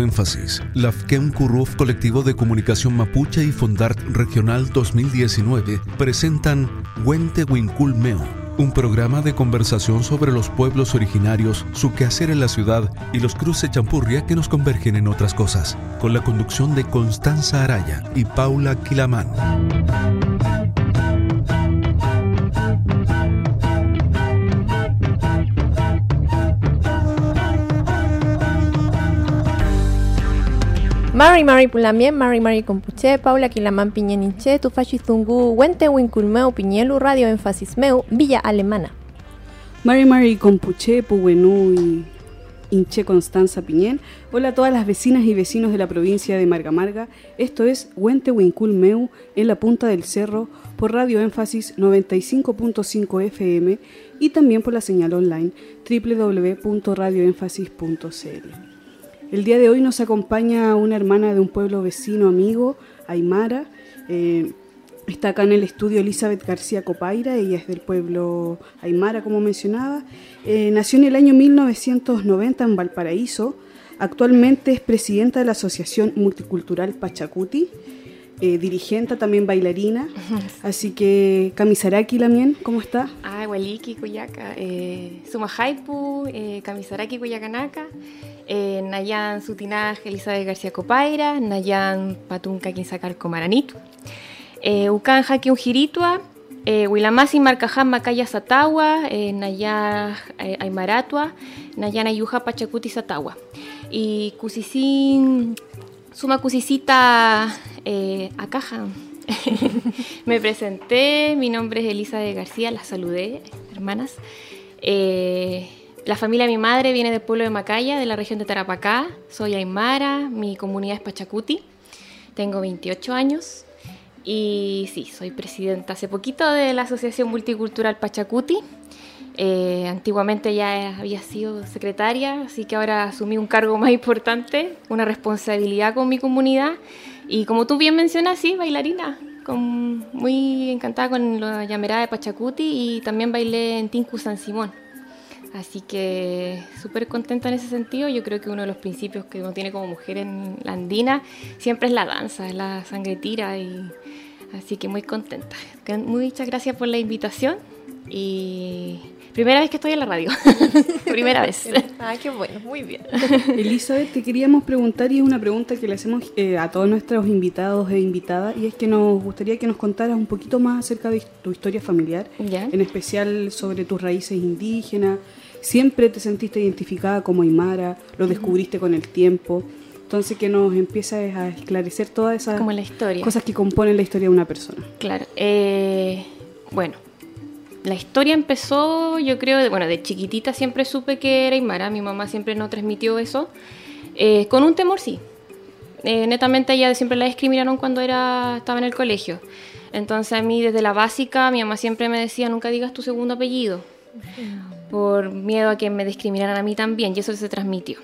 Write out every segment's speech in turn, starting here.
Énfasis, Lafken Curruf Colectivo de Comunicación Mapuche y Fondart Regional 2019 presentan Huente Huinculmeo, un programa de conversación sobre los pueblos originarios, su quehacer en la ciudad y los cruces champurria que nos convergen en otras cosas, con la conducción de Constanza Araya y Paula Quilamán. Mari Pulamien, Mari Compuche, Paula Quilamán Piñeninche, Tufachizungu, Huente Huinculmeu, Piñelu, Radio Énfasis Meu, Villa Alemana. Mari Compuche, Puwenú y Inche Constanza Piñén. Hola a todas las vecinas y vecinos de la provincia de Marga. Esto es Huente Huinculmeu en la punta del cerro por Radio Énfasis 95.5 FM y también por la señal online www.radioénfasis.cl. El día de hoy nos acompaña una hermana de un pueblo vecino amigo, Aymara. Está acá en el estudio Elizabeth García Copaira, ella es del pueblo Aymara, como mencionaba. Nació en el año 1990 en Valparaíso. Actualmente es presidenta de la Asociación Multicultural Pachacuti, dirigente, también bailarina. Así que, Kamisaraki Lamien, ¿cómo está? Waliki, Kuyaka, Sumajaipu, Kamisaraki, Kuyakanaka. Nayan Sutinaj Elizabeth García Copaira, Nayan Patunca Quinsacar Comaranitu, Ucan Jaqui Ujiritua, Huilamasi Marcaján Macaya Satagua, Nayan Aymaratua, Nayan Ayuja Pachacuti Satagua. Y Cusisin Suma Cusisita Acaja. Me presenté, mi nombre es Elizabeth García, las saludé, hermanas. La familia de mi madre viene del pueblo de Macaya, de la región de Tarapacá. Soy Aymara, mi comunidad es Pachacuti. Tengo 28 años y sí, soy presidenta hace poquito de la Asociación Multicultural Pachacuti. Antiguamente ya había sido secretaria, así que ahora asumí un cargo más importante, una responsabilidad con mi comunidad. Y como tú bien mencionas, sí, bailarina. Muy encantada con la llamerada de Pachacuti y también bailé en Tinku San Simón. Así que súper contenta en ese sentido. Yo creo que uno de los principios que uno tiene como mujer en la andina siempre es la danza, es la sangre tira. Así que muy contenta. Muchas gracias por la invitación y primera vez que estoy en la radio. Primera vez. Qué bueno, muy bien. Elizabeth, te queríamos preguntar, y es una pregunta que le hacemos a todos nuestros invitados e invitadas, y es que nos gustaría que nos contaras un poquito más acerca de tu historia familiar, ¿ya? En especial sobre tus raíces indígenas. ¿Siempre te sentiste identificada como Aymara? ¿Lo descubriste con el tiempo? Entonces, que nos empieces a esclarecer todas esas como la historia, cosas que componen la historia de una persona. Claro. Bueno, la historia empezó, yo creo, de chiquitita siempre supe que era Aymara. Mi mamá siempre nos transmitió eso. Con un temor, sí. Netamente ella siempre la discriminaron cuando estaba en el colegio. Entonces a mí desde la básica mi mamá siempre me decía: nunca digas tu segundo apellido, por miedo a que me discriminaran a mí también, y eso se transmitió.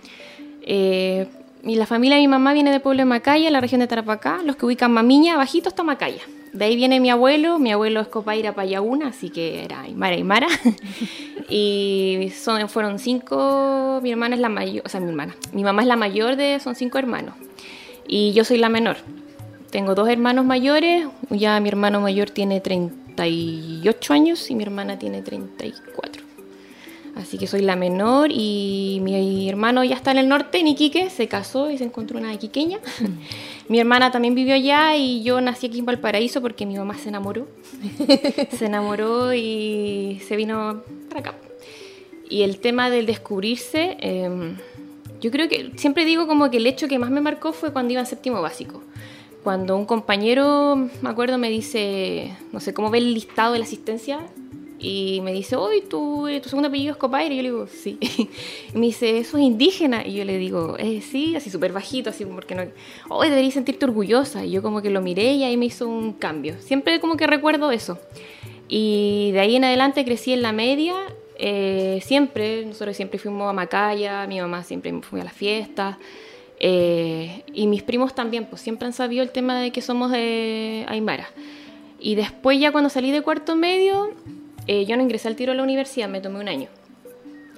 Y la familia de mi mamá viene del pueblo de Macaya, la región de Tarapacá. Los que ubican Mamiña, bajito está Macaya. De ahí viene mi abuelo es Copaira Payauna, así que era Aymara. Y fueron 5, mi hermana es la mayor, mi mamá es la mayor son 5 hermanos. Y yo soy la menor. Tengo 2 hermanos mayores, ya mi hermano mayor tiene 38 años y mi hermana tiene 34. Así que soy la menor y mi hermano ya está en el norte, en Iquique, se casó y se encontró una iquiqueña. Mi hermana también vivió allá y yo nací aquí en Valparaíso porque mi mamá se enamoró. Se enamoró y se vino para acá. Y el tema del descubrirse, yo creo que siempre digo como que el hecho que más me marcó fue cuando iba en séptimo básico. Cuando un compañero, me acuerdo, me dice, no sé cómo ve el listado de la asistencia, y me dice: hoy tu segundo apellido es Copaira. Y yo le digo: sí. Y me dice: ¿eso es indígena? Y yo le digo: sí, así súper bajito, así porque no, hoy deberías sentirte orgullosa. Y yo como que lo miré y ahí me hizo un cambio. Siempre como que recuerdo eso. Y de ahí en adelante crecí en la media. Nosotros siempre fuimos a Macaya, mi mamá siempre fue a las fiestas. Y mis primos también, pues siempre han sabido el tema de que somos de Aymara. Y después ya cuando salí de cuarto medio, yo no ingresé al tiro a la universidad, me tomé un año.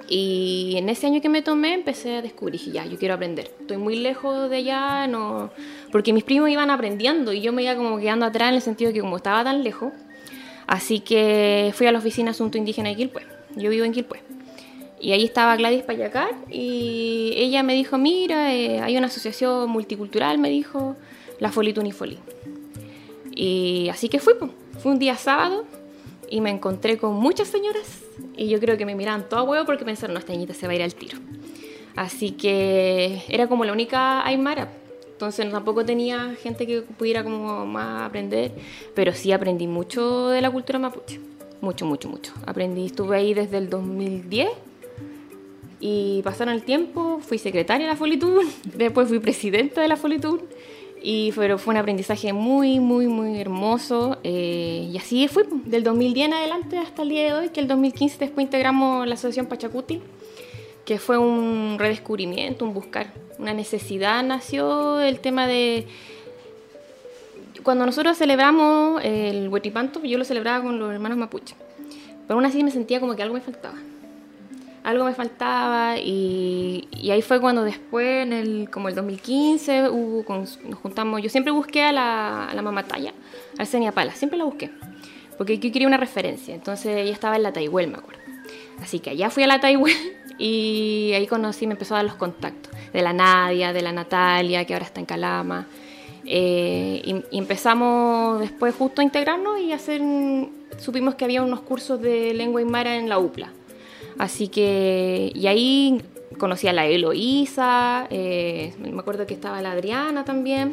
Y en ese año que me tomé empecé a descubrir, dije, ya, yo quiero aprender. Estoy muy lejos de allá, no, porque mis primos iban aprendiendo y yo me iba como quedando atrás en el sentido de que como estaba tan lejos. Así que fui a la oficina de Asunto Indígena de Quilpué. Yo vivo en Quilpué. Y ahí estaba Gladys Payacar y ella me dijo, mira, hay una asociación multicultural, me dijo, la Folitunifolí. Y así que fui un día sábado y me encontré con muchas señoras y yo creo que me miraban todo a huevo porque pensaron, no, esta niñita se va a ir al tiro. Así que era como la única aymara, entonces tampoco tenía gente que pudiera como más aprender, pero sí aprendí mucho de la cultura mapuche, mucho. Estuve ahí desde el 2010 y pasaron el tiempo, fui secretaria de la Folitur, después fui presidenta de la Folitur. Pero fue un aprendizaje muy hermoso y así fue del 2010 en adelante hasta el día de hoy, que el 2015 después integramos la asociación Pachacuti, que fue un redescubrimiento, un buscar, una necesidad. Nació el tema de cuando nosotros celebramos el Huetripanto, yo lo celebraba con los hermanos mapuche, pero aún así me sentía como que algo me faltaba y ahí fue cuando después, como el 2015, nos juntamos. Yo siempre busqué a la mamataya, a Arsenia Pala, siempre la busqué, porque yo quería una referencia. Entonces ella estaba en la Taihuel, me acuerdo. Así que allá fui a la Taihuel y ahí me empezó a dar los contactos de la Nadia, de la Natalia, que ahora está en Calama. Y empezamos después justo a integrarnos y supimos que había unos cursos de lengua aymara en la UPLA. Así que, y ahí conocí a la Eloísa, me acuerdo que estaba la Adriana también,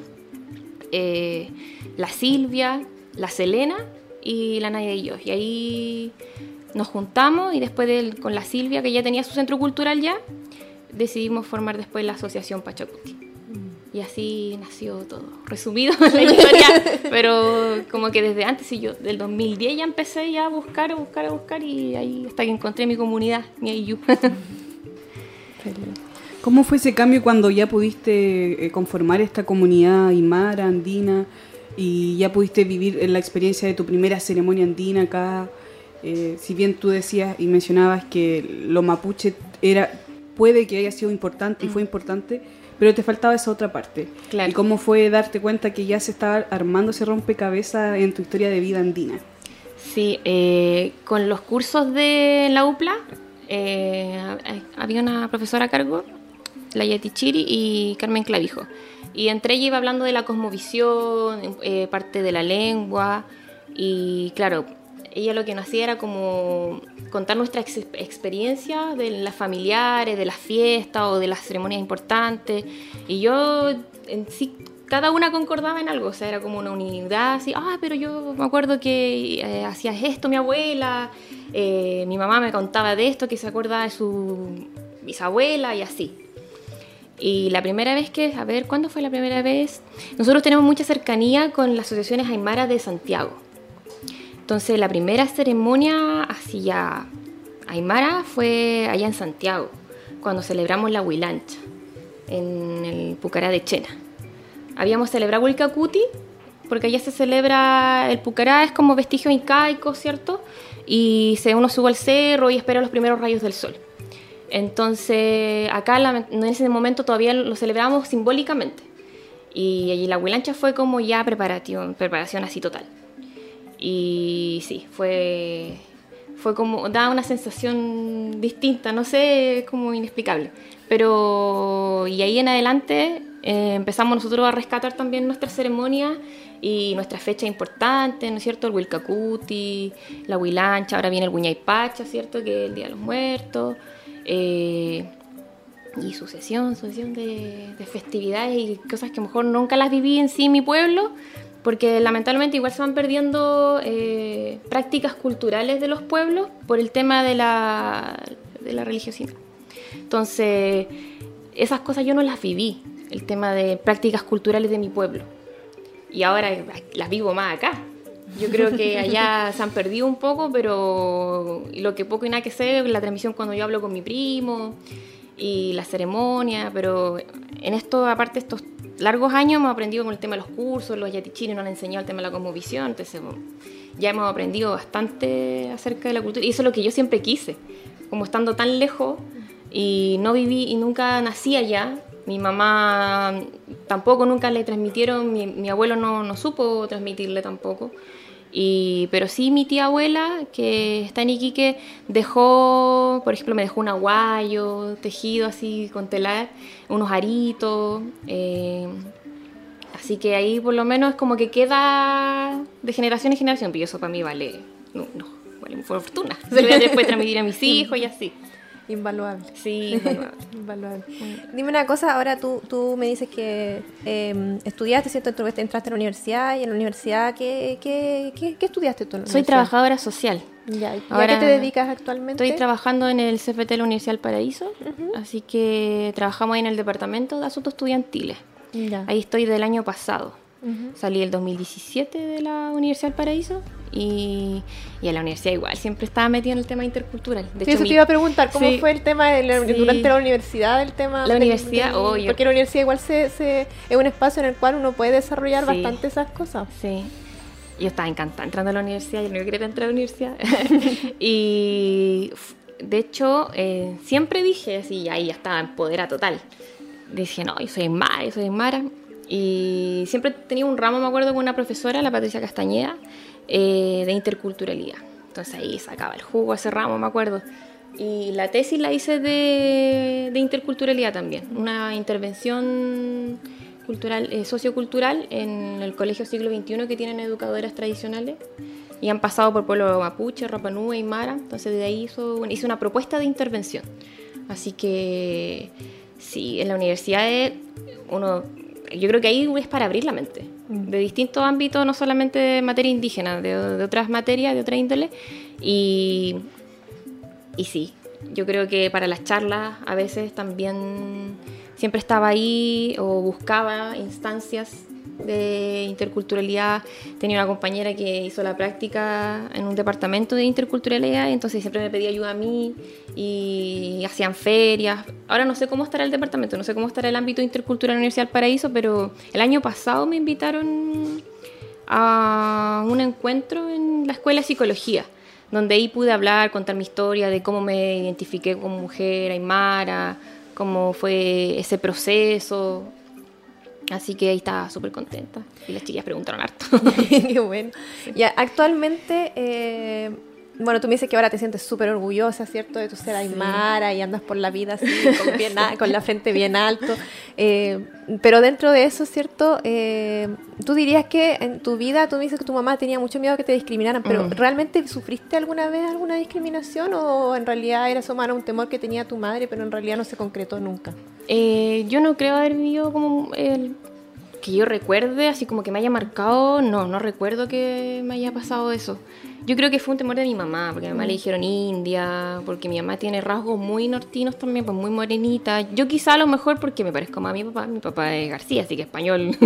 la Silvia, la Selena y la Nadia y yo. Y ahí nos juntamos y después con la Silvia, que ya tenía su centro cultural ya, decidimos formar después la asociación Pachacuti. Y así nació todo. Resumido la historia, pero como que desde antes, del 2010 ya empecé ya a buscar y ahí hasta que encontré mi comunidad, mi Ayllu. ¿Cómo fue ese cambio cuando ya pudiste conformar esta comunidad aymara, andina, y ya pudiste vivir la experiencia de tu primera ceremonia andina acá? Si bien tú decías y mencionabas que lo mapuche puede que haya sido importante y fue importante, pero te faltaba esa otra parte. Claro. ¿Y cómo fue darte cuenta que ya se estaba armando ese rompecabezas en tu historia de vida andina? Sí, con los cursos de la UPLA había una profesora a cargo, la Yeti Chiri y Carmen Clavijo. Y entre ellas iba hablando de la cosmovisión, parte de la lengua. Y claro, ella lo que nos hacía era como contar nuestra experiencia de las familiares, de las fiestas o de las ceremonias importantes. Y yo en sí, cada una concordaba en algo, o sea, era como una unidad, así, pero yo me acuerdo que hacía esto mi abuela, mi mamá me contaba de esto, que se acuerda de su bisabuela y así. Y la primera vez ¿cuándo fue la primera vez? Nosotros tenemos mucha cercanía con las asociaciones aymaras de Santiago. Entonces la primera ceremonia así ya aymara fue allá en Santiago, cuando celebramos la Huilancha, en el Pucará de Chena. Habíamos celebrado el Cacuti, porque allá se celebra el Pucará, es como vestigio incaico, ¿cierto? Y uno sube al cerro y espera los primeros rayos del sol. Entonces acá en ese momento todavía lo celebramos simbólicamente. Y allí la Huilancha fue como ya preparación así total. Y sí, fue como, da una sensación distinta, no sé, como inexplicable. Pero, y ahí en adelante empezamos nosotros a rescatar también nuestras ceremonias y nuestras fechas importantes, ¿no es cierto? El Huilcacuti, la Huilancha, ahora viene el Huñaypacha, ¿cierto? Que es el Día de los Muertos. Y sucesión de festividades y cosas que a lo mejor nunca las viví en sí en mi pueblo, porque lamentablemente igual se van perdiendo prácticas culturales de los pueblos por el tema de la religiosidad. Entonces, esas cosas yo no las viví, el tema de prácticas culturales de mi pueblo. Y ahora las vivo más acá. Yo creo que allá se han perdido un poco, pero lo que poco y nada que sé, la transmisión cuando yo hablo con mi primo y la ceremonia, pero en esto, aparte estos largos años hemos aprendido con el tema de los cursos, los yatichines nos han enseñado el tema de la cosmovisión, entonces ya hemos aprendido bastante acerca de la cultura y eso es lo que yo siempre quise, como estando tan lejos y no viví y nunca nací allá. Mi mamá tampoco nunca le transmitieron, mi abuelo no supo transmitirle tampoco. Pero sí mi tía abuela, que está en Iquique, dejó, por ejemplo, me dejó un aguayo tejido así con telar, unos aritos. Así que ahí por lo menos es como que queda de generación en generación, pero eso para mí vale una fortuna. Se lo voy a después transmitir a mis hijos y así. Invaluable. Sí, invaluable. Dime una cosa, ahora tú me dices que estudiaste, ¿cierto? Entraste a la universidad, y en la universidad, ¿qué estudiaste tú en la Soy universidad? trabajadora social. Ya, ¿y ahora, a qué te dedicas actualmente? Estoy trabajando en el CFT de la Universidad del Paraíso, así que trabajamos ahí en el Departamento de Asuntos Estudiantiles. Ya. Ahí estoy del año pasado. Salí el 2017 de la Universidad del Paraíso y a la universidad igual, siempre estaba metida en el tema intercultural. De hecho, eso te iba a preguntar, ¿cómo fue el tema durante la universidad? El tema la universidad, porque la universidad igual es un espacio en el cual uno puede desarrollar bastante esas cosas. Sí, yo estaba encantada entrando a la universidad, yo no quería entrar a la universidad. Y de hecho, siempre dije así, ahí ya estaba empoderada total. Dije, no, yo soy Mara. Y siempre tenía un ramo, me acuerdo, con una profesora, la Patricia Castañeda, de interculturalidad. Entonces ahí sacaba el jugo a ese ramo, me acuerdo. Y la tesis la hice de interculturalidad también, una intervención cultural, sociocultural en el Colegio Siglo XXI, que tienen educadoras tradicionales y han pasado por pueblo mapuche, Rapa Nui, Aymara. Entonces de ahí hice una propuesta de intervención. Así que sí, en la universidad yo creo que ahí es para abrir la mente de distintos ámbitos, no solamente de materia indígena, de otras materias, de otra índole. Y sí, yo creo que para las charlas a veces también siempre estaba ahí o buscaba instancias de interculturalidad. Tenía una compañera que hizo la práctica en un departamento de interculturalidad, entonces siempre me pedía ayuda a mí y hacían ferias. Ahora no sé cómo estará el departamento, no sé cómo estará el ámbito intercultural en la Universidad del Paraíso, pero el año pasado me invitaron a un encuentro en la Escuela de Psicología, donde ahí pude hablar, contar mi historia de cómo me identifiqué como mujer aymara, cómo fue ese proceso. Así que ahí estaba súper contenta. Y las chiquillas preguntaron harto. Qué bueno. Sí. Y actualmente, bueno, tú me dices que ahora te sientes súper orgullosa, ¿cierto? De tu ser aymara y andas por la vida así, con la frente bien alto. Pero dentro de eso, ¿cierto? Tú dirías que en tu vida, tú me dices que tu mamá tenía mucho miedo a que te discriminaran, pero ¿realmente sufriste alguna vez alguna discriminación o en realidad era un temor que tenía tu madre, pero en realidad no se concretó nunca? Yo no creo haber vivido como que yo recuerde, así como que me haya marcado, no recuerdo que me haya pasado eso. Yo creo que fue un temor de mi mamá, porque a mi mamá le dijeron india, porque mi mamá tiene rasgos muy nortinos también, pues muy morenita. Yo quizá a lo mejor porque me parezco más a mi papá es García, así que español.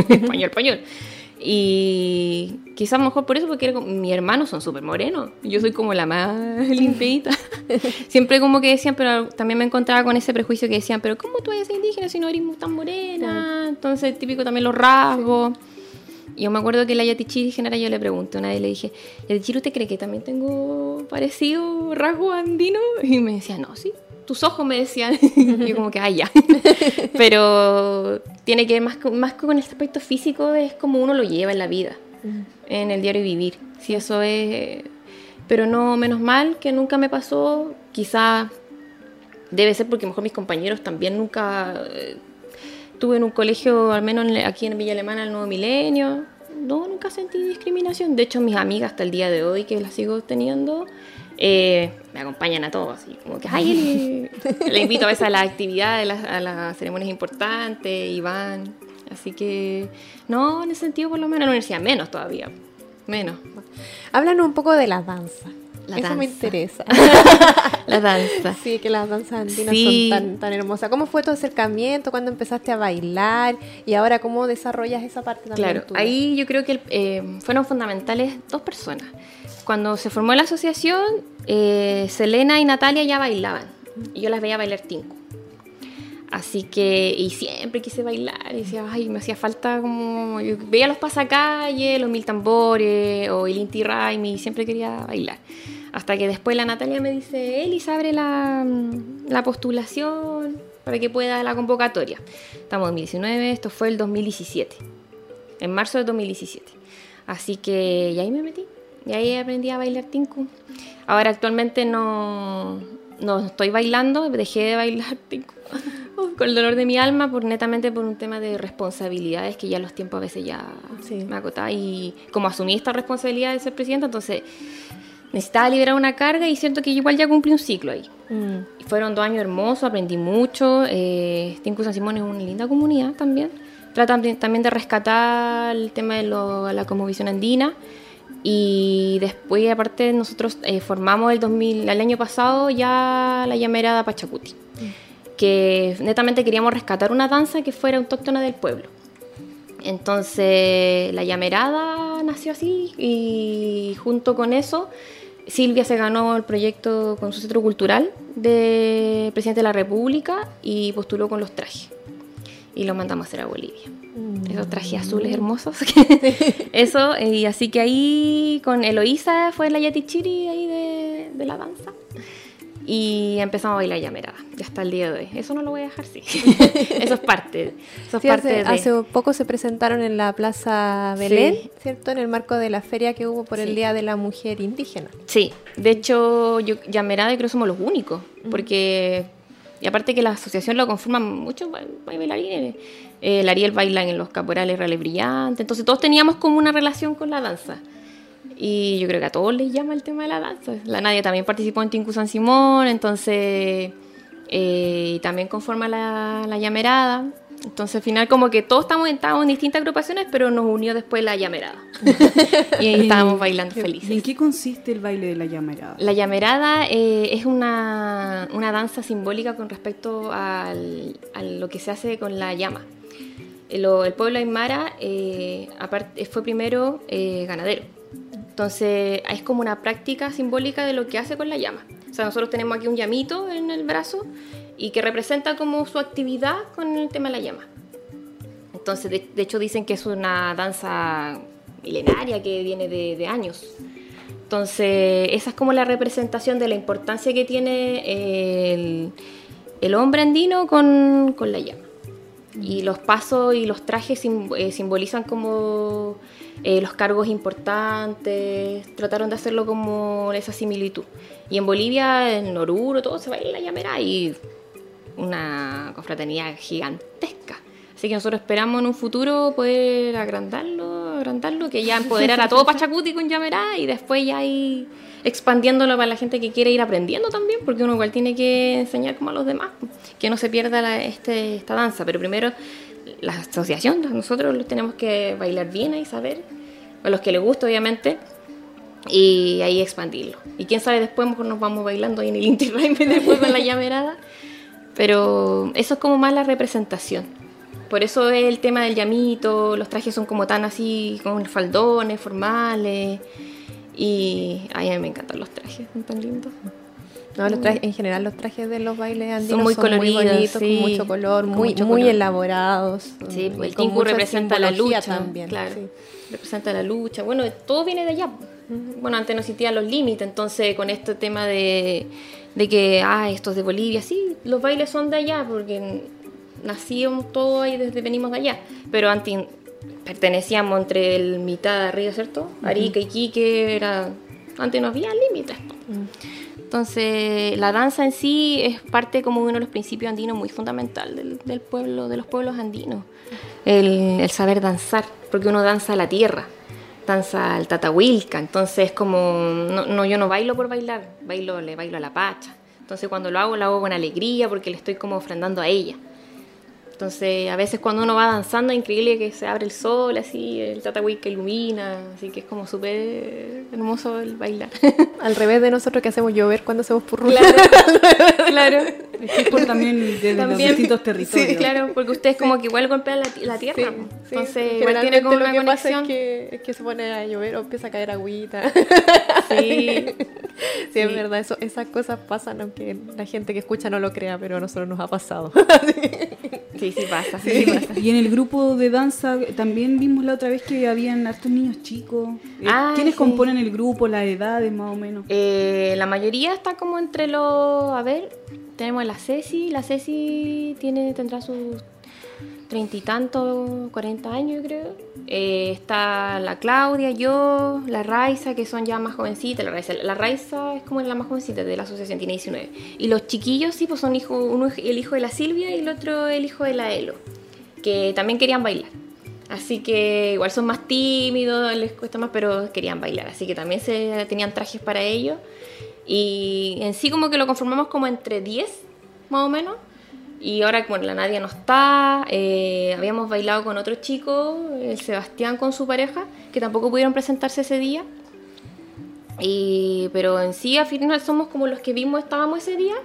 Y quizá a lo mejor por eso, porque mis hermanos son súper morenos, yo soy como la más limpiita. Siempre como que decían, pero también me encontraba con ese prejuicio que decían, pero ¿cómo tú eres indígena si no eres tan morena? Entonces típico también los rasgos. Y yo me acuerdo que la Yatichiri Genera yo le pregunté una vez, le dije, Yatichiri, ¿usted cree que también tengo parecido rasgo andino? Y me decía, no, sí, tus ojos, me decían. Y yo como que, ya. Pero tiene que ver más con el aspecto físico, es como uno lo lleva en la vida, en el diario vivir. Sí, eso es... Pero no, menos mal que nunca me pasó. Quizá debe ser porque a lo mejor mis compañeros también nunca... Estuve en un colegio, al menos aquí en Villa Alemana, el Nuevo Milenio. No, nunca sentí discriminación. De hecho, mis amigas hasta el día de hoy, que las sigo teniendo, me acompañan a todos. Así como que, le invito a veces a las actividades, a las ceremonias importantes, y van. Así que, no, en ese sentido, por lo menos en la universidad, menos todavía. Menos. Háblanos un poco de la danza. Eso danza. Me interesa. La danza. Sí, que las danzas andinas son tan hermosas. ¿Cómo fue tu acercamiento? ¿Cuándo empezaste a bailar? Y ahora, ¿cómo desarrollas esa parte también? Claro, tuya? Ahí yo creo que fueron fundamentales dos personas. Cuando se formó la asociación, Selena y Natalia ya bailaban. Y yo las veía bailar tinco. Así que, y siempre quise bailar, y decía, ay, me hacía falta como, yo veía los pasacalles, los mil tambores, o el Inti Raymi, y siempre quería bailar. Hasta que después la Natalia me dice, Elis, abre la postulación para que pueda la convocatoria. Estamos en 2019, esto fue el 2017, en marzo del 2017. Así que, y ahí me metí, y ahí aprendí a bailar tinku. Ahora actualmente no estoy bailando, dejé de bailar tinku. Con el dolor de mi alma, netamente por un tema de responsabilidades que ya los tiempos a veces ya me acotaban. Y como asumí esta responsabilidad de ser presidenta, entonces necesitaba liberar una carga y siento que igual ya cumplí un ciclo ahí. Y fueron 2 años hermosos, aprendí mucho. Tinku San Simón es una linda comunidad también. Tratan también de rescatar el tema de la cosmovisión andina. Y después, aparte, nosotros formamos el año pasado ya la llamerada Pachacuti. Que netamente queríamos rescatar una danza que fuera autóctona del pueblo. Entonces la llamerada nació así y junto con eso Silvia se ganó el proyecto con su centro cultural de Presidente de la República y postuló con los trajes y los mandamos a hacer a Bolivia. Esos trajes azules hermosos. Eso, y así que ahí con Eloísa fue la yatichiri ahí de la danza. Y empezamos a bailar llamerada, ya hasta el día de hoy. Eso no lo voy a dejar, sí. Eso es parte. Hace poco se presentaron en la Plaza Belén, ¿cierto? En el marco de la feria que hubo por el Día de la Mujer Indígena. Sí, de hecho, llamerada creo que somos los únicos, porque, y aparte que la asociación lo conforman muchos bailarines. El Ariel baila en los caporales reales brillantes, entonces todos teníamos como una relación con la danza. Y yo creo que a todos les llama el tema de la danza. La Nadia también participó en Tinku San Simón, entonces también conforma la llamerada. Entonces al final como que todos estábamos en distintas agrupaciones, pero nos unió después la llamerada. Y ahí estábamos bailando felices. ¿En qué consiste el baile de la llamerada? La llamerada es una danza simbólica con respecto a lo que se hace con la llama. El pueblo aymara fue primero ganadero. Entonces es como una práctica simbólica de lo que hace con la llama. O sea, nosotros tenemos aquí un llamito en el brazo y que representa como su actividad con el tema de la llama. Entonces, de hecho dicen que es una danza milenaria que viene de años. Entonces, esa es como la representación de la importancia que tiene el hombre andino con la llama. Y los pasos y los trajes simbolizan como los cargos importantes. Trataron de hacerlo como esa similitud. Y en Bolivia, en Oruro, todo se baila la llamerada y una confraternidad gigantesca. Así que nosotros esperamos en un futuro poder agrandarlo, que ya empoderar a todo Pachacuti con llamerada y después ya ir expandiéndolo para la gente que quiere ir aprendiendo también, porque uno igual tiene que enseñar como a los demás, que no se pierda esta danza. Pero primero la asociación, nosotros tenemos que bailar bien y saber, a los que les gusta obviamente, y ahí expandirlo. Y quién sabe, después mejor nos vamos bailando ahí en el Inti Raymi después con la llamerada. Pero eso es como más la representación. Por eso es el tema del llamito, los trajes son como tan así, con faldones formales. Y a mí me encantan los trajes, son tan lindos. No, los trajes, en general los trajes de los bailes andinos son muy coloridos, muy bonitos, sí, con mucho color, muy elaborados. Sí, pues el tinku representa la lucha también. Claro, sí. Representa la lucha. Bueno, todo viene de allá. Bueno, antes no existían los límites, entonces con este tema de que, estos de Bolivia, sí, los bailes son de allá, porque nacíamos todos ahí, desde venimos de allá. Pero antes pertenecíamos entre el mitad de arriba, ¿cierto? Arica y Iquique, antes no había límites. Entonces, la danza en sí es parte como uno de los principios andinos muy fundamental del pueblo, de los pueblos andinos. El saber danzar, porque uno danza a la tierra, danza al tatahuilca. Entonces, yo no bailo por bailar, le bailo a la pacha. Entonces, cuando lo hago con alegría, porque le estoy como ofrendando a ella. Entonces, a veces cuando uno va danzando, es increíble que se abre el sol, así, el tatahuilca ilumina, así que es como súper hermoso el bailar. Al revés de nosotros que hacemos llover cuando hacemos purrú. Claro. Es por también de los distintos territorios. Sí, claro, porque ustedes como que igual golpean la tierra. Sí, entonces, igual tiene como una conexión. Es que se pone a llover o empieza a caer agüita. Sí. Sí, es verdad, esas cosas pasan, aunque la gente que escucha no lo crea, pero a nosotros nos ha pasado. Sí, pasa. Y en el grupo de danza también vimos la otra vez que habían hartos niños chicos. ¿Quiénes sí. componen el grupo, las edades más o menos? La mayoría está como entre los... A ver, tenemos la Ceci tendrá sus 30 y tantos, 40 años, yo creo. Está la Claudia, yo, la Raiza, que son ya más jovencitas. La Raiza es como la más jovencita de la asociación, tiene 19. Y los chiquillos, sí, pues son uno el hijo de la Silvia y el otro el hijo de la Elo, que también querían bailar. Así que igual son más tímidos, les cuesta más, pero querían bailar. Así que también tenían trajes para ellos. Y en sí como que lo conformamos como entre 10, más o menos. Y ahora, bueno, la Nadia no está, habíamos bailado con otro chico, el Sebastián con su pareja, que tampoco pudieron presentarse ese día. Pero en sí, al final somos como los que estábamos ese día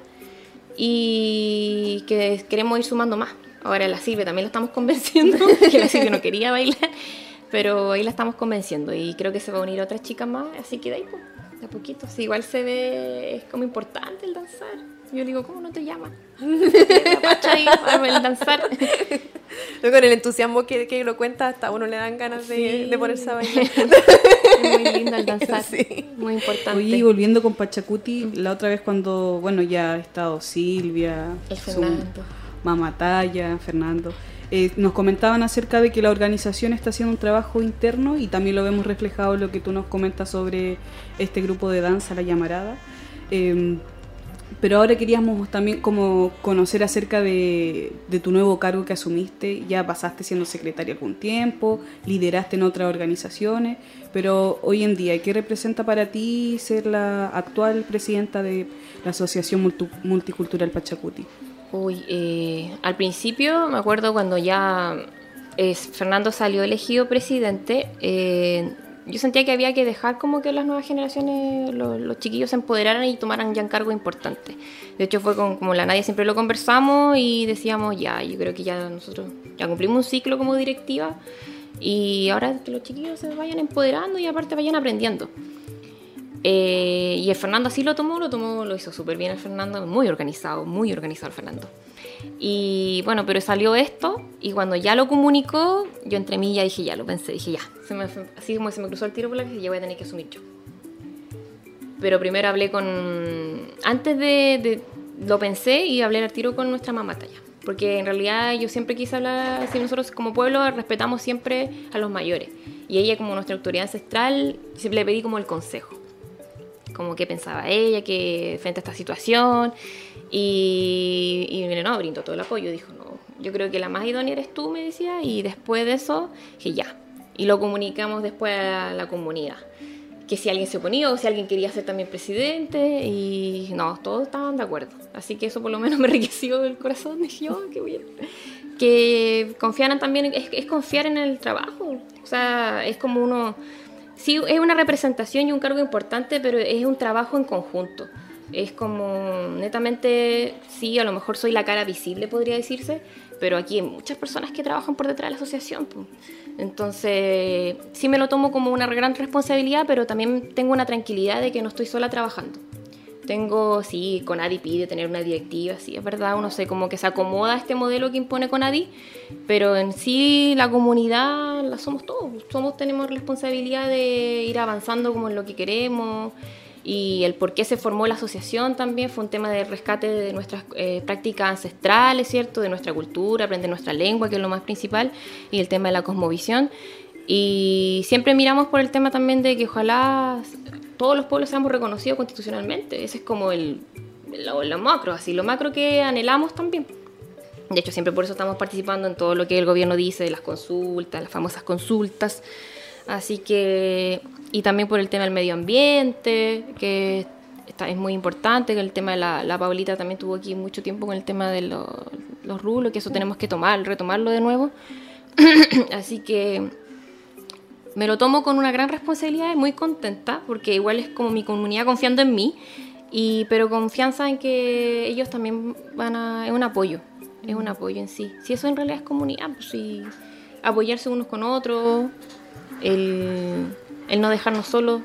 y que queremos ir sumando más. Ahora la Silvia también la estamos convenciendo, que la Silvia no quería bailar, pero ahí la estamos convenciendo y creo que se va a unir otras chicas más, así que de ahí, pues, de a poquito. Sí, igual se ve, es como importante el danzar. Yo le digo, ¿cómo no te llaman? La pacha ahí, el danzar. Con el entusiasmo que lo cuenta, hasta a uno le dan ganas de ponerse a bailar. Es muy lindo el danzar, Sí. muy importante. Oye, volviendo con Pachacuti, la otra vez cuando, bueno, ya ha estado Silvia, El su Fernando. mamá Taya, Fernando, nos comentaban acerca de que la organización está haciendo un trabajo interno y también lo vemos reflejado en lo que tú nos comentas sobre este grupo de danza, La Llamarada. Pero ahora queríamos también como conocer acerca de tu nuevo cargo que asumiste. Ya pasaste siendo secretaria algún tiempo, lideraste en otras organizaciones, pero hoy en día, ¿qué representa para ti ser la actual presidenta de la Asociación Multicultural Pachacuti? Al principio me acuerdo cuando ya Fernando salió elegido presidente, yo sentía que había que dejar como que las nuevas generaciones, los chiquillos se empoderaran y tomaran ya un cargo importante. De hecho fue como la Nadia siempre lo conversamos y decíamos yo creo que ya nosotros ya cumplimos un ciclo como directiva y ahora que los chiquillos se vayan empoderando y aparte vayan aprendiendo. Y el Fernando así lo hizo súper bien el Fernando, muy organizado el Fernando. Y bueno, pero salió esto y cuando ya lo comunicó, yo entre mí ya dije, ya lo pensé, dije ya, así como se me cruzó el tiro por la cabeza, ya voy a tener que asumir yo. Pero primero hablé antes de lo pensé y hablé al tiro con nuestra mamá Taya, porque en realidad yo siempre quise hablar, si nosotros como pueblo respetamos siempre a los mayores, y ella como nuestra autoridad ancestral, siempre le pedí como el consejo, como qué pensaba ella, que frente a esta situación. Y no, brindó todo el apoyo, dijo, no, yo creo que la más idónea eres tú, me decía, y después de eso, dije ya, y lo comunicamos después a la comunidad, que si alguien se oponía o si alguien quería ser también presidente, y no, todos estaban de acuerdo, así que eso por lo menos me enriqueció el corazón, dije, qué bien, que confiaran también, es confiar en el trabajo, o sea, es como uno, sí, es una representación y un cargo importante, pero es un trabajo en conjunto. Es como, netamente, sí, a lo mejor soy la cara visible, podría decirse, pero aquí hay muchas personas que trabajan por detrás de la asociación. Pues. Entonces, sí me lo tomo como una gran responsabilidad, pero también tengo una tranquilidad de que no estoy sola trabajando. Sí, Conadi pide tener una directiva, sí, es verdad, uno se como que se acomoda a este modelo que impone Conadi, pero en sí la comunidad la somos todos, tenemos responsabilidad de ir avanzando como en lo que queremos. Y el por qué se formó la asociación también fue un tema de rescate de nuestras prácticas ancestrales, ¿cierto? De nuestra cultura, aprender nuestra lengua, que es lo más principal, y el tema de la cosmovisión. Y siempre miramos por el tema también de que ojalá todos los pueblos seamos reconocidos constitucionalmente. Ese es como lo macro, así, lo macro que anhelamos también. De hecho, siempre por eso estamos participando en todo lo que el gobierno dice, de las consultas, las famosas consultas. Así que, y también por el tema del medio ambiente, que es muy importante, que el tema de la Paulita también estuvo aquí mucho tiempo con el tema de los rulos, que eso tenemos que retomarlo de nuevo. Así que me lo tomo con una gran responsabilidad y muy contenta, porque igual es como mi comunidad confiando en mí, pero confianza en que ellos también es un apoyo en sí. Si eso en realidad es comunidad, pues sí, apoyarse unos con otros, el no dejarnos solos,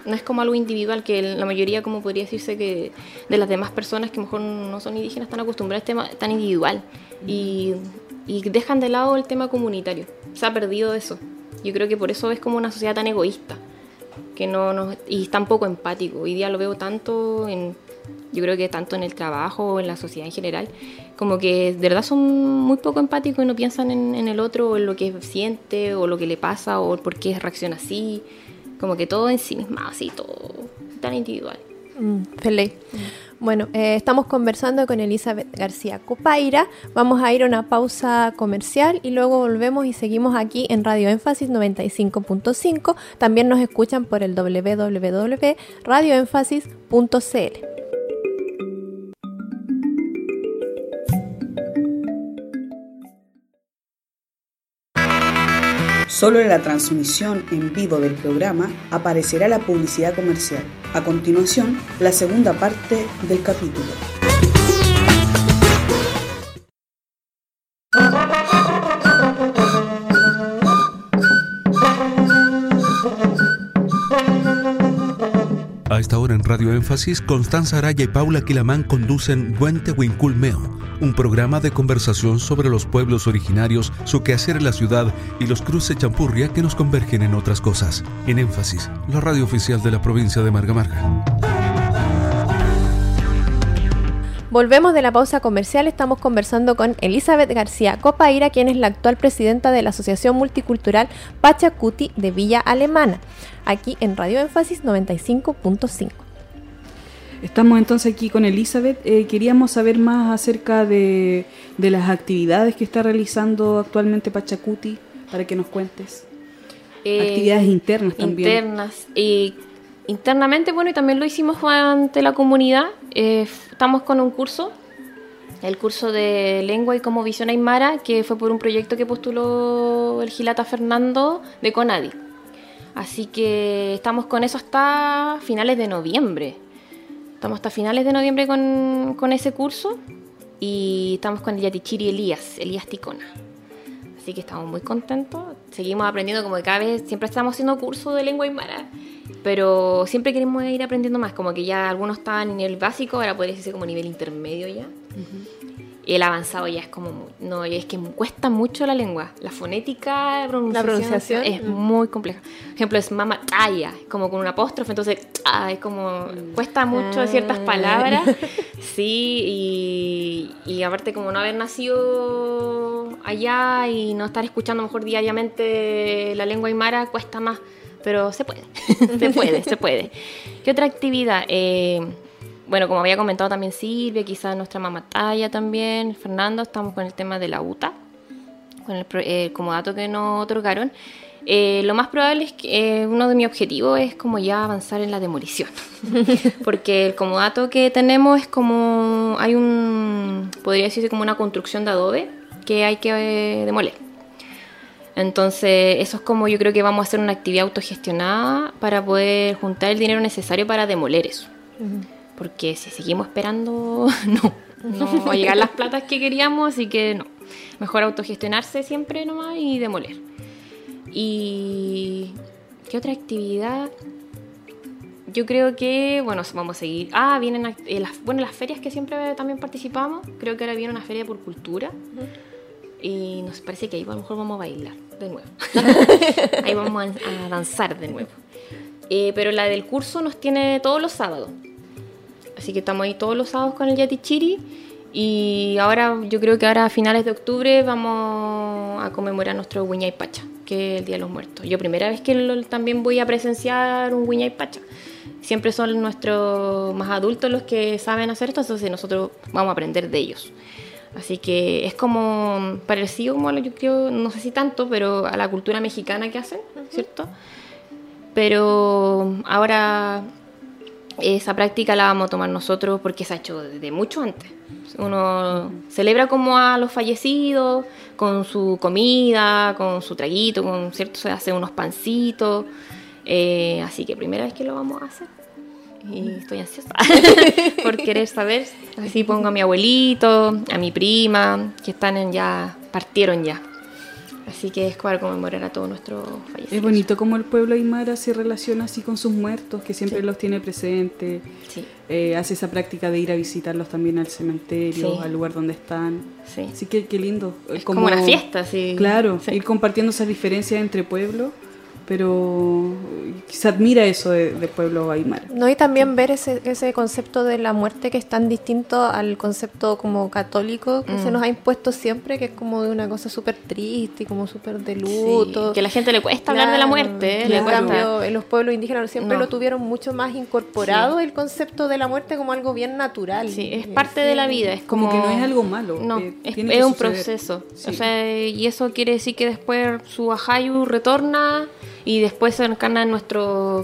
No es como algo individual, que la mayoría, como podría decirse, que de las demás personas que mejor no son indígenas están acostumbradas a este tema tan individual y dejan de lado el tema comunitario. Se ha perdido eso. Yo creo que por eso es como una sociedad tan egoísta y tan poco empático. Hoy día lo veo tanto yo creo que tanto en el trabajo o en la sociedad en general, como que de verdad son muy poco empáticos y no piensan en el otro, o en lo que siente, o lo que le pasa, o por qué reacciona así. Como que todo en sí mismo, así, todo tan individual. Feliz. Bueno, estamos conversando con Elizabeth García Copaira. Vamos a ir a una pausa comercial y luego volvemos y seguimos aquí en Radio Énfasis 95.5. También nos escuchan por el www.radioénfasis.cl. Solo en la transmisión en vivo del programa aparecerá la publicidad comercial. A continuación, la segunda parte del capítulo. A esta hora en Radio Énfasis, Constanza Araya y Paula Quilamán conducen Huente Huincul Meo, un programa de conversación sobre los pueblos originarios, su quehacer en la ciudad y los cruces champurria que nos convergen en otras cosas. En Énfasis, la radio oficial de la provincia de Marga Marga. Volvemos de la pausa comercial. Estamos conversando con Elizabeth García Copaira, quien es la actual presidenta de la Asociación Multicultural Pachacuti de Villa Alemana, aquí en Radio Énfasis 95.5. Estamos entonces aquí con Elizabeth. Queríamos saber más acerca de las actividades que está realizando actualmente Pachacuti, para que nos cuentes. Actividades internas también. Internamente, bueno, y también lo hicimos ante la comunidad. Estamos con un curso, el curso de lengua y cosmovisión aymara, que fue por un proyecto que postuló el Gilata Fernando de CONADI. Así que estamos con eso hasta finales de noviembre. Estamos hasta finales de noviembre con ese curso, y estamos con el Yatichiri Elías Ticona. Así que estamos muy contentos. Seguimos aprendiendo, como que cada vez, siempre estamos haciendo cursos de lengua aymara, pero siempre queremos ir aprendiendo más. Como que ya algunos estaban en nivel básico, ahora podría decirse como nivel intermedio ya. Y el avanzado ya es como... No, es que cuesta mucho la lengua. La fonética, la pronunciación es muy compleja. Por ejemplo, es mamataya, como con un apóstrofe, entonces es como... Cuesta mucho ciertas palabras. Sí, y aparte como no haber nacido allá y no estar escuchando mejor diariamente la lengua aymara, cuesta más. Pero se puede, se puede. ¿Qué otra actividad? Bueno, como había comentado también Silvia, quizás nuestra mamataya también, Fernando, estamos con el tema de la UTA, con el comodato que nos otorgaron. Lo más probable es que uno de mis objetivos es como ya avanzar en la demolición, porque el comodato que tenemos es como, podría decirse como una construcción de adobe que hay que demoler. Entonces eso es como, yo creo que vamos a hacer una actividad autogestionada para poder juntar el dinero necesario para demoler eso. Porque si seguimos esperando, no va a llegar las platas que queríamos, así que no. Mejor autogestionarse siempre nomás y demoler. ¿Y qué otra actividad? Yo creo que, bueno, vamos a seguir. Vienen las ferias que siempre también participamos. Creo que ahora viene una feria por cultura. Y nos parece que ahí a lo mejor vamos a bailar de nuevo. Ahí vamos a danzar de nuevo. Pero la del curso nos tiene todos los sábados. Así que estamos ahí todos los sábados con el Yatichiri. Y ahora, yo creo que ahora a finales de octubre vamos a conmemorar nuestro Huiñay Pacha, que es el Día de los Muertos. Yo primera vez que también voy a presenciar un Huiñay Pacha. Siempre son nuestros más adultos los que saben hacer esto, entonces nosotros vamos a aprender de ellos. Así que es como parecido, como yo creo, no sé si tanto, pero a la cultura mexicana que hacen, ¿cierto? Pero ahora esa práctica la vamos a tomar nosotros porque se ha hecho desde mucho antes. Uno celebra como a los fallecidos con su comida, con su traguito, ¿cierto? Se hace unos pancitos. Así que primera vez que lo vamos a hacer. Y estoy ansiosa por querer saber. Así pongo a mi abuelito, a mi prima, que partieron ya. Así que es para conmemorar a todos nuestros fallecidos. Es bonito como el pueblo aymara se relaciona así con sus muertos, que siempre los tiene presentes. Sí. Hace esa práctica de ir a visitarlos también al cementerio, al lugar donde están. Sí. Así que qué lindo. Es como una fiesta, sí. Claro, sí. Ir compartiendo esas diferencias entre pueblos, pero se admira eso de pueblo aymara. No, y también ver ese concepto de la muerte que es tan distinto al concepto como católico que se nos ha impuesto siempre, que es como de una cosa súper triste y como súper de luto. Sí, que a la gente le cuesta hablar de la muerte. En cambio, en los pueblos indígenas siempre No. lo tuvieron mucho más incorporado, el concepto de la muerte como algo bien natural. Sí, es parte de la vida. Es Como que no es algo malo. No, tiene que es un suceder. proceso. Sí. O sea, y eso quiere decir que después su ajayu retorna y después se encarna en nuestro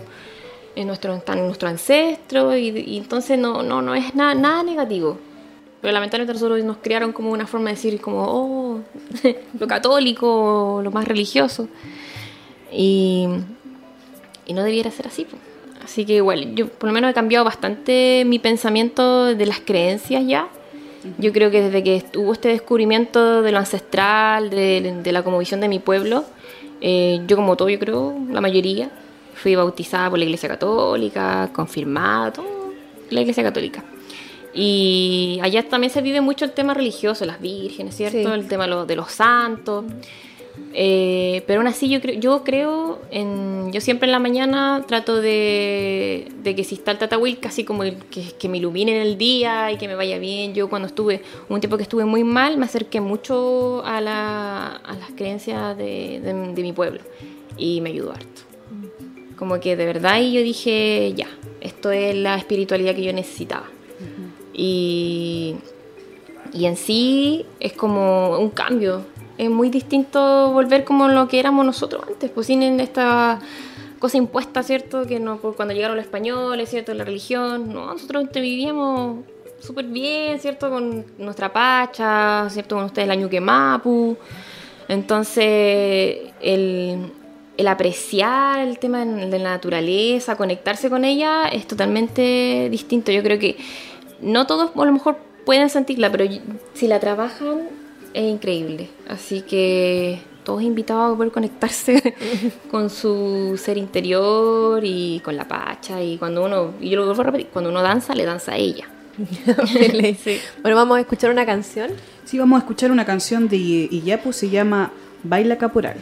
ancestro y entonces no es nada negativo. Pero lamentablemente nosotros nos criaron como una forma de decir como lo católico, lo más religioso, y no debiera ser así, pues. Así que igual yo por lo menos he cambiado bastante mi pensamiento de las creencias ya. Yo creo que desde que hubo este descubrimiento de lo ancestral, de la cosmovisión de mi pueblo, yo como todo, yo creo, la mayoría, fui bautizada por la Iglesia Católica, confirmada, todo, la Iglesia Católica. Y allá también se vive mucho el tema religioso, las vírgenes, ¿cierto? Sí. El tema de los santos. Pero aún así yo creo yo siempre en la mañana trato de que si está el Tatahuil, casi como que me ilumine en el día y que me vaya bien. Yo cuando un tiempo que estuve muy mal, me acerqué mucho a las creencias de mi pueblo y me ayudó harto. Como que de verdad, y yo dije, ya, esto es la espiritualidad que yo necesitaba. Y en sí es como un cambio. Es muy distinto volver como lo que éramos nosotros antes, pues sin esta cosa impuesta, ¿cierto? Que no, pues, cuando llegaron los españoles, ¿cierto? La religión, no, nosotros vivíamos súper bien, ¿cierto? Con nuestra pacha, ¿cierto? Con ustedes la ñuque mapu. Entonces, el apreciar el tema de la naturaleza, conectarse con ella, es totalmente distinto. Yo creo que no todos a lo mejor pueden sentirla, pero si la trabajan es increíble. Así que todos invitados a poder conectarse con su ser interior y con la pacha. Y y yo lo vuelvo a repetir, cuando uno danza, le danza a ella. Sí. Bueno, vamos a escuchar una canción. Sí, vamos a escuchar una canción de Iyapu, se llama Baila Caporal.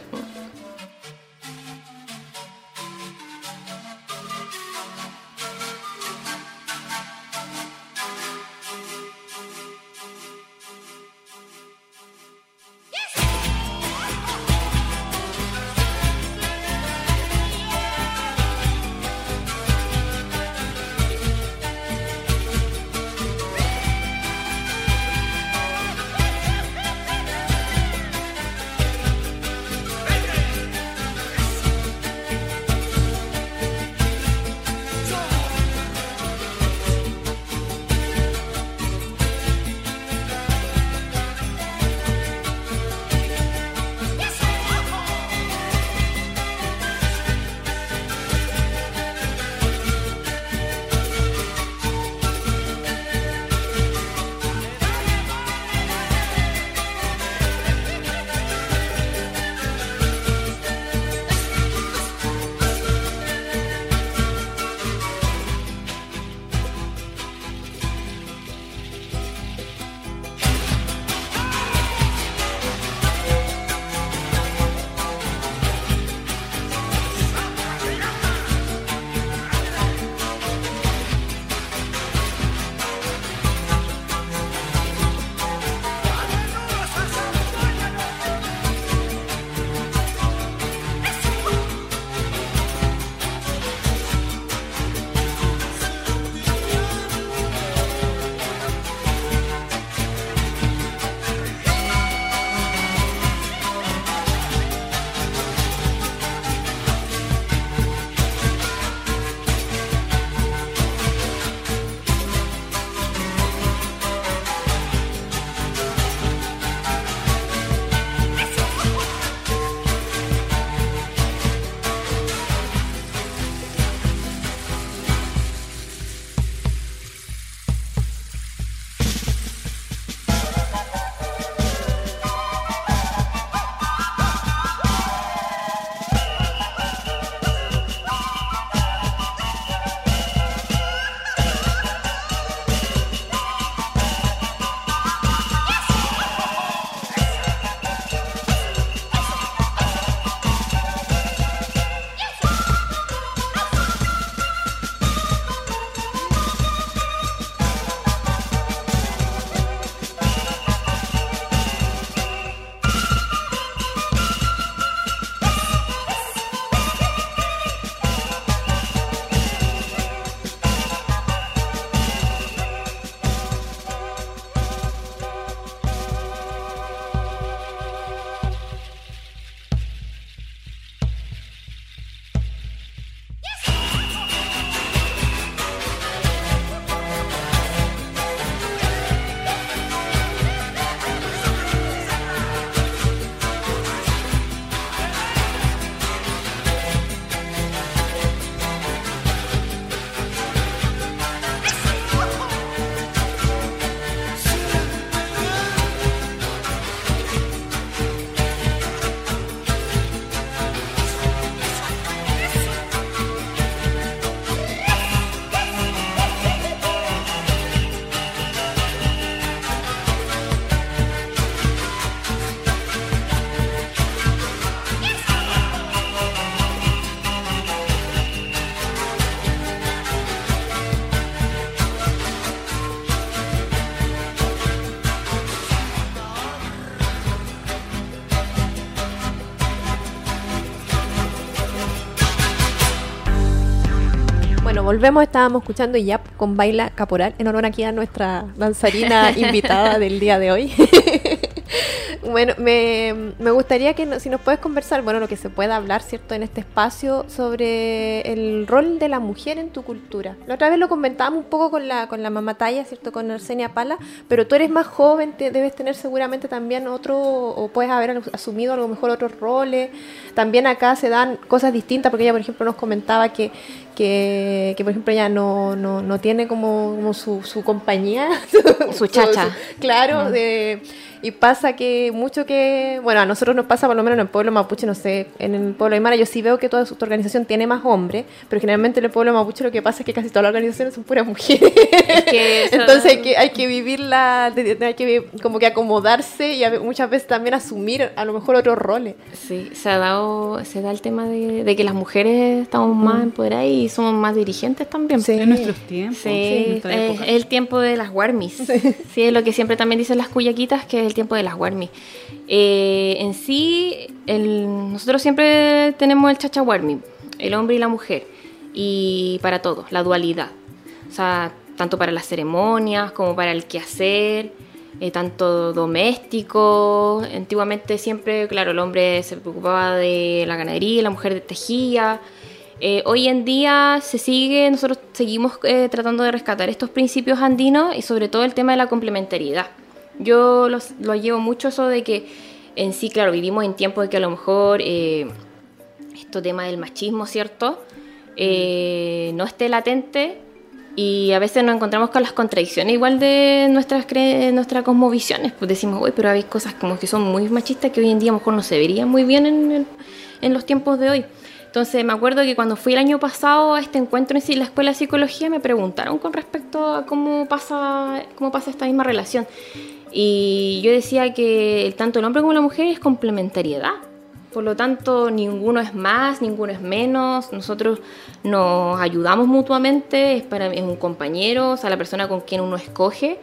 Hey! volvemos, estábamos escuchando ya con Baila Caporal, en honor aquí a nuestra danzarina invitada del día de hoy. Bueno, me gustaría que si nos puedes conversar, bueno, lo que se pueda hablar, ¿cierto?, en este espacio sobre el rol de la mujer en tu cultura. La otra vez lo comentábamos un poco con la mamá Talla, ¿cierto?, con Arsenia Pala, pero tú eres más joven, debes tener seguramente también otro, o puedes haber asumido a lo mejor otros roles. También acá se dan cosas distintas, porque ella, por ejemplo, nos comentaba que por ejemplo, ella no tiene como su compañía. Su chacha. Claro, y pasa que bueno, a nosotros nos pasa, por lo menos en el pueblo mapuche, no sé, en el pueblo aymara yo sí veo que toda su organización tiene más hombres, pero generalmente en el pueblo mapuche lo que pasa es que casi todas las organizaciones son puras mujeres. Es que entonces hay que vivirla, hay que como que acomodarse y muchas veces también asumir a lo mejor otros roles. Sí, se da el tema de que las mujeres estamos más empoderadas y somos más dirigentes también. Sí, en nuestros tiempos. Sí, es el tiempo de las guarmis. Sí, es lo que siempre también dicen las cuyaquitas, que es el tiempo de las guarmis. En sí, nosotros siempre tenemos el chachaguarmi, el hombre y la mujer, y para todo, la dualidad. O sea, tanto para las ceremonias como para el quehacer, tanto doméstico. Antiguamente siempre, claro, el hombre se preocupaba de la ganadería, la mujer tejía. Hoy en día nosotros seguimos tratando de rescatar estos principios andinos y sobre todo el tema de la complementariedad. Yo lo llevo mucho eso de que en sí, claro, vivimos en tiempos de que a lo mejor este tema del machismo, ¿cierto?, no esté latente y a veces nos encontramos con las contradicciones igual de nuestras cosmovisiones. Pues decimos, uy, pero hay cosas como que son muy machistas que hoy en día a lo mejor no se verían muy bien en los tiempos de hoy. Entonces me acuerdo que cuando fui el año pasado a este encuentro en la Escuela de Psicología me preguntaron con respecto a cómo pasa esta misma relación. Y yo decía que tanto el hombre como la mujer es complementariedad. Por lo tanto, ninguno es más, ninguno es menos. Nosotros nos ayudamos mutuamente, es un compañero, o sea, la persona con quien uno escoge,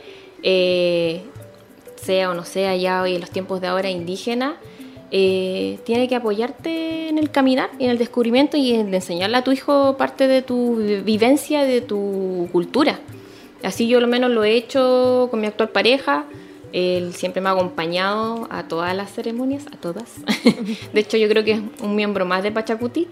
sea o no sea ya hoy en los tiempos de ahora indígena, tiene que apoyarte en el caminar y en el descubrimiento y en enseñarle a tu hijo parte de tu vivencia, de tu cultura. Así yo al menos lo he hecho con mi actual pareja. Él siempre me ha acompañado a todas las ceremonias, a todas. De hecho, yo creo que es un miembro más de Pachacuti.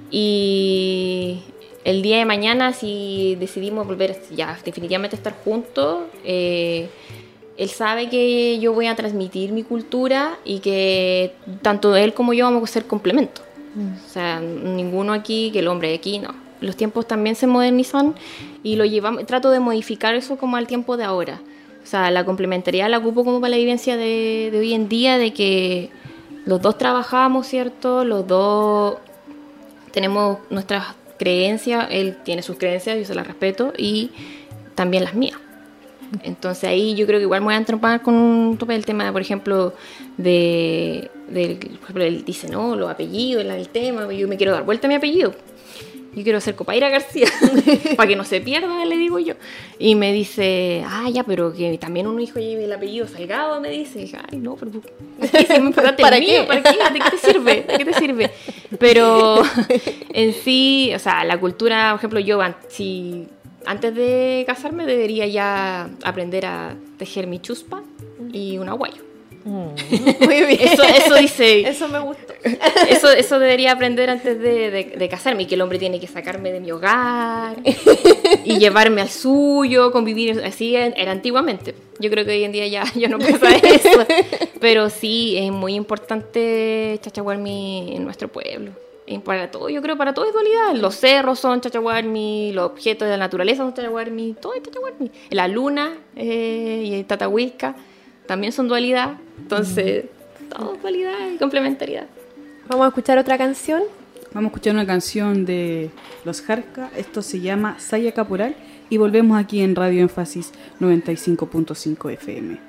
Y el día de mañana, si decidimos volver ya definitivamente a estar juntos, él sabe que yo voy a transmitir mi cultura y que tanto él como yo vamos a ser complementos. O sea, ninguno aquí, que el hombre de aquí, no. Los tiempos también se modernizan y trato de modificar eso como al tiempo de ahora. O sea, la complementariedad la ocupo como para la vivencia de hoy en día, de que los dos trabajamos, ¿cierto? Los dos tenemos nuestras creencias, él tiene sus creencias, yo se las respeto, y también las mías. Entonces ahí yo creo que igual me voy a entrompar con un tope del tema, por ejemplo, por ejemplo, él dice, no, los apellidos, el tema, yo me quiero dar vuelta a mi apellido. Yo quiero ser Copaira García, para que no se pierda, le digo yo. Y me dice, ya, pero que también un hijo lleve el apellido Salgado, me dice. Y dije, ay, no, pero ¿Para qué? ¿Para qué? ¿De qué te sirve? ¿De qué te sirve? Pero en sí, o sea, la cultura, por ejemplo, yo, si antes de casarme debería ya aprender a tejer mi chuspa y un aguayo. Muy bien. Eso dice. Eso me gustó. Eso debería aprender antes de casarme, y que el hombre tiene que sacarme de mi hogar y llevarme al suyo, convivir así era antiguamente. Yo creo que hoy en día ya no pasa eso, pero sí es muy importante chachaguarmi en nuestro pueblo. Para todo, yo creo, para todo es dualidad. Los cerros son chachaguarmi, los objetos de la naturaleza son chachaguarmi, todo es chachaguarmi. La luna y el tatahuilca también son dualidad. Entonces, todo es dualidad y complementariedad. Vamos a escuchar otra canción. Vamos a escuchar una canción de Los Jarca. Esto se llama Saya Caporal. Y volvemos aquí en Radio Énfasis 95.5 FM.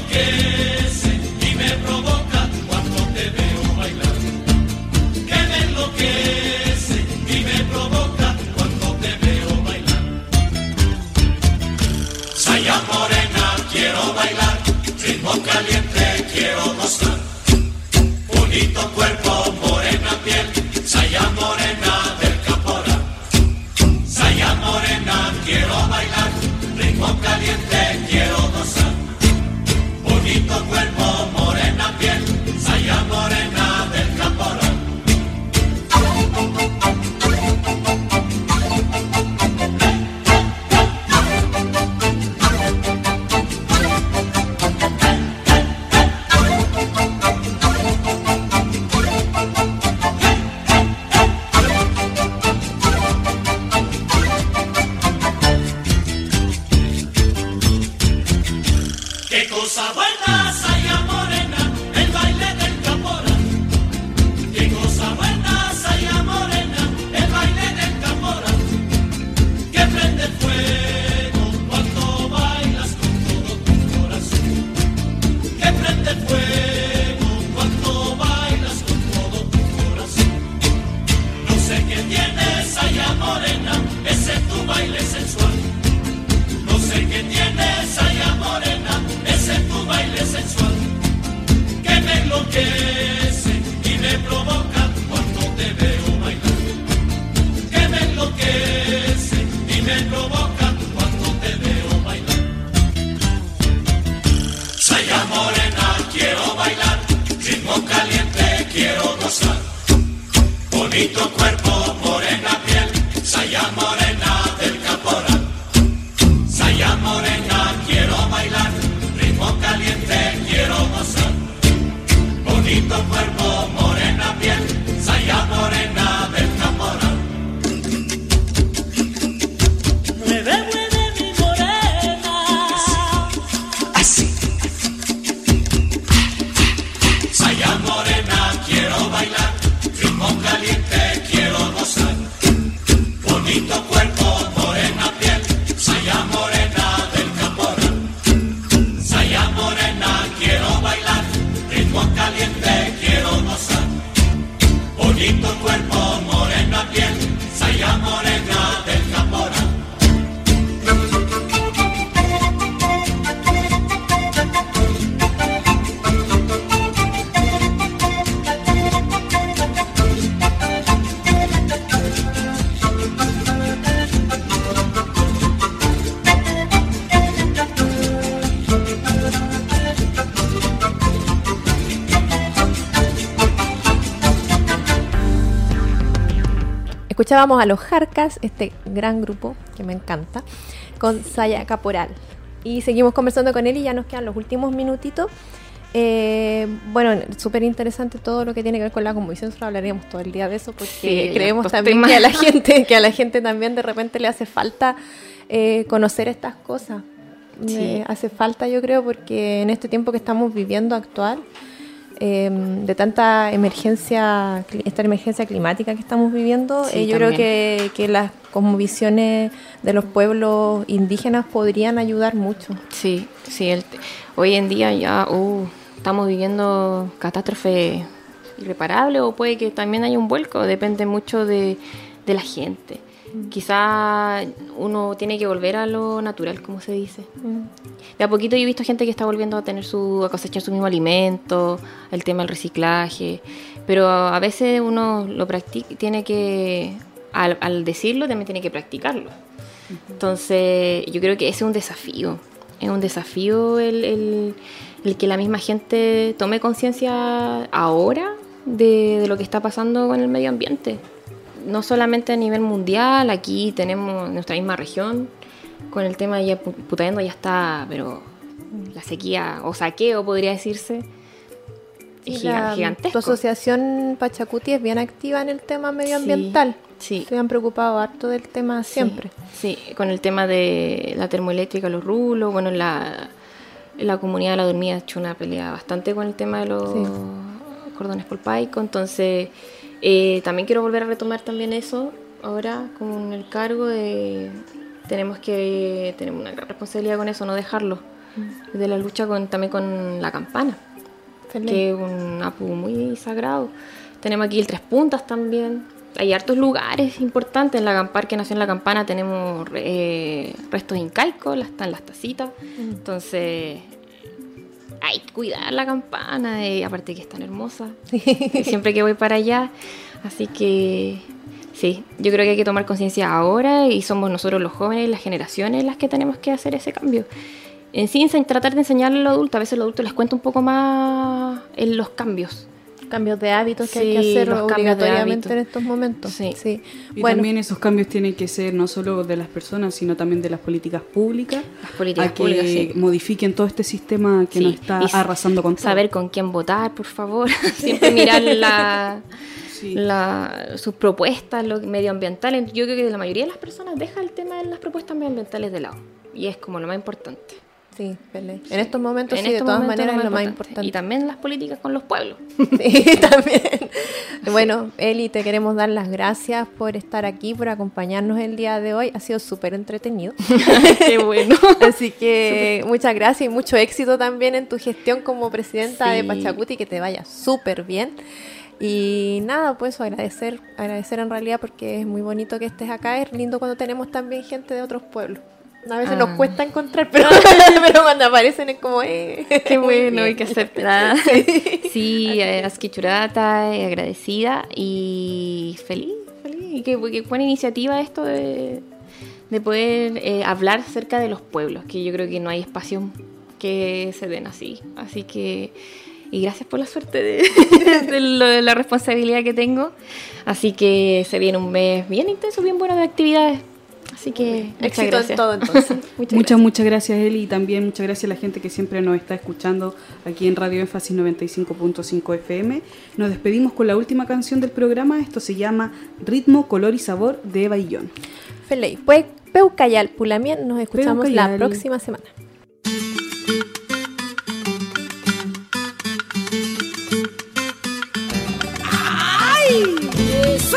enloquece y me provoca cuando te veo bailar. Que me enloquece y me provoca cuando te veo bailar. Saya morena, quiero bailar, ritmo caliente, quiero gozar. Bonito cuerpo, morena piel, saya morena del caporal. Saya morena, quiero bailar, ritmo caliente, quiero gozar. Bonito cuerpo, morena piel, saya morena del caporal. Qué cosa buena, saya morena, el baile del caporal. Qué cosa buena, saya morena, el baile del caporal. Que prende fuego cuando bailas con todo tu corazón. Que prende fuego cuando bailas con todo tu corazón. No sé qué tienes, saya morena, ese es tu baile sensual. No sé qué tienes, saya morena, ese es tu baile sensual. Que me enloquece y me provoca cuando te veo bailar. Que me enloquece y me provoca cuando te veo bailar. Saya morena, quiero bailar, ritmo caliente, quiero gozar. Bonito cuerpo, morena piel, saya morena del caporal. Saya morena, quiero bailar, ritmo caliente, quiero gozar. Bonito cuerpo, morena piel, saya morena del caporal. Mueve, mueve mi morena. Así. Saya morena, quiero bailar, ritmo caliente, quiero gozar. Bonito cuerpo, morena piel, saya morena del caporal. Saya morena, quiero bailar, ritmo caliente, quiero gozar. Bonito cuerpo, morena piel, saya morena del caporal. Escuchábamos a los Jarcas, este gran grupo que me encanta, con Saya Caporal. Y seguimos conversando con él y ya nos quedan los últimos minutitos. Bueno, súper interesante todo lo que tiene que ver con la composición. Nosotros hablaríamos todo el día de eso porque Sí, creemos estos también temas. que a la gente también de repente le hace falta conocer estas cosas. Sí. Hace falta, yo creo, porque en este tiempo que estamos viviendo actual, de tanta emergencia, esta emergencia climática que estamos viviendo, Sí, yo creo también. que las cosmovisiones de los pueblos indígenas podrían ayudar mucho. Sí, sí. Hoy en día ya estamos viviendo catástrofe irreparable o puede que también haya un vuelco, depende mucho de la gente. Quizá uno tiene que volver a lo natural, como se dice. De a poquito yo he visto gente que está volviendo a tener a cosechar su mismo alimento, el tema del reciclaje, pero a veces uno lo tiene que, al decirlo, también tiene que practicarlo. Entonces yo creo que ese es un desafío el que la misma gente tome conciencia ahora de lo que está pasando con el medio ambiente. No solamente a nivel mundial, aquí tenemos nuestra misma región, con el tema de Putaendo ya está, pero la sequía o saqueo podría decirse, es gigantesco. Tu asociación Pachacuti es bien activa en el tema medioambiental. Sí. Se han preocupado harto del tema siempre. Sí, con el tema de la termoeléctrica, los rulos, bueno, la comunidad de la dormida ha hecho una pelea bastante con el tema de los cordones polpaico, entonces... también quiero volver a retomar también eso ahora con el cargo de tenemos una gran responsabilidad con eso, no dejarlo, de la lucha también con la campana, que es un apu muy sagrado. Tenemos aquí el Tres Puntas también. Hay hartos lugares importantes. En la Parque Nacional La Campana tenemos restos incaicos, están las tacitas. Entonces hay que cuidar la campana, aparte que es tan hermosa. Siempre que voy para allá. Así que sí, yo creo que hay que tomar conciencia ahora y somos nosotros los jóvenes, las generaciones, las que tenemos que hacer ese cambio. En sí, tratar de enseñarle a los adultos. A veces los adultos les cuento un poco más en los cambios de hábitos que hay que hacer obligatoriamente en estos momentos. Sí. Y también esos cambios tienen que ser no solo de las personas, sino también de las políticas públicas. Las políticas públicas, que modifiquen todo este sistema que nos está arrasando con todo. Saber con quién votar, por favor. Siempre mirar sus propuestas medioambientales. Yo creo que la mayoría de las personas deja el tema de las propuestas medioambientales de lado. Y es como lo más importante. Sí, en estos momentos de todas maneras es lo más importante. Y también las políticas con los pueblos. Sí, también. Bueno, Eli, te queremos dar las gracias por estar aquí, por acompañarnos el día de hoy. Ha sido súper entretenido. Qué bueno. Así que muchas gracias y mucho éxito también en tu gestión como presidenta de Pachacuti, que te vaya súper bien. Y nada, pues agradecer en realidad, porque es muy bonito que estés acá. Es lindo cuando tenemos también gente de otros pueblos. A veces nos cuesta encontrar, pero cuando aparecen es como qué bueno, hay que aceptar. Sí, asquichurata, agradecida y feliz. Y qué buena iniciativa esto de poder hablar acerca de los pueblos, que yo creo que no hay espacio que se den así. Así que, y gracias por la suerte de la responsabilidad que tengo. Así que se viene un mes bien intenso, bien bueno de actividades. Así que éxito en todo, entonces. Muchas gracias, Eli, y también muchas gracias a la gente que siempre nos está escuchando aquí en Radio Énfasis 95.5 FM. Nos despedimos con la última canción del programa. Esto se llama Ritmo, Color y Sabor de Eva y John. Feliz. Pues Peucayal, Pulamien, nos escuchamos la próxima semana. ¡Ay! ¡Eso!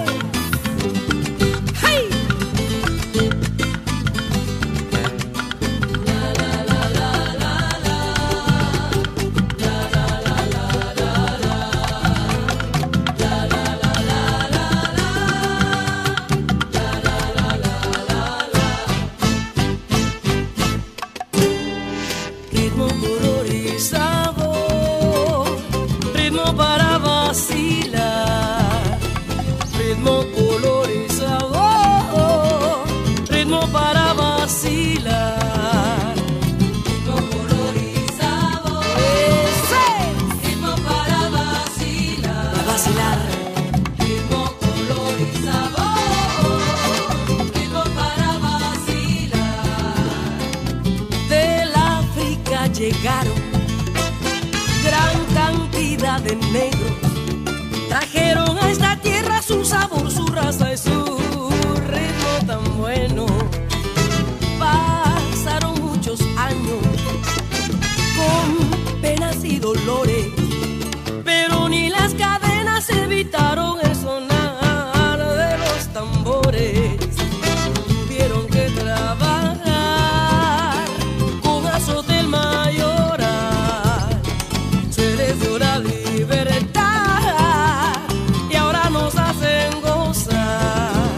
Llegaron gran cantidad de negros, trajeron a esta tierra su sabor, su raza y su ritmo tan bueno. Pasaron muchos años con penas y dolores, pero ni las cadenas evitaron el sonar de los tambores. Tuvieron que trabajar con azote del mayoral, se les dio la libertad y ahora nos hacen gozar.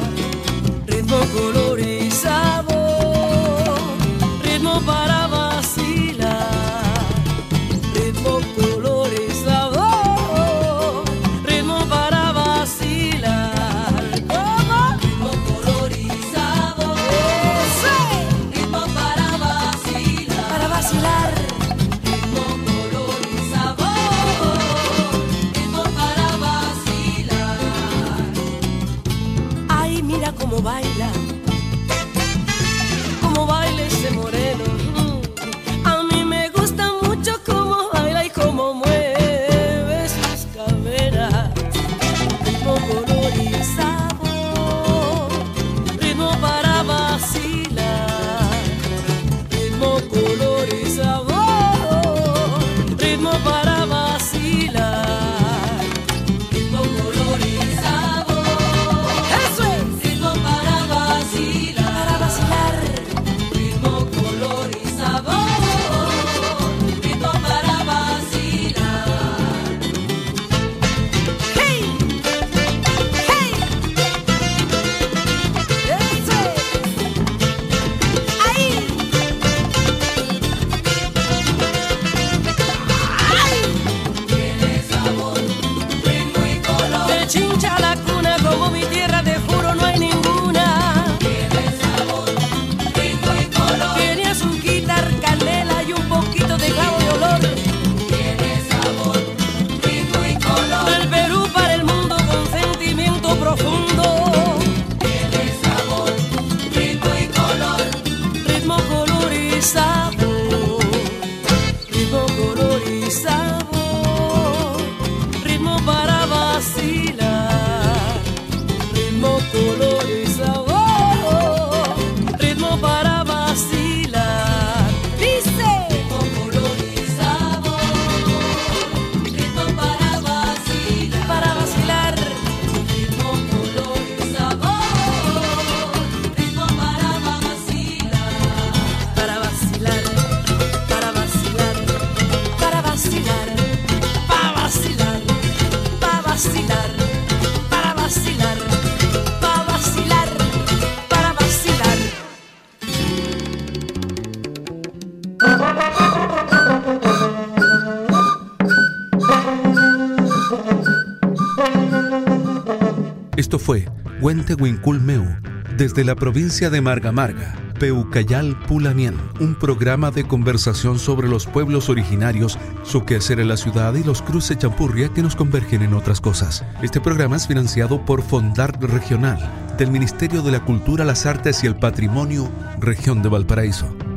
Esto fue Huentehuinculmeu, desde la provincia de Marga Marga, Peucayal Pulamien, un programa de conversación sobre los pueblos originarios, su quehacer en la ciudad y los cruces champurria que nos convergen en otras cosas. Este programa es financiado por Fondart Regional, del Ministerio de la Cultura, las Artes y el Patrimonio, Región de Valparaíso.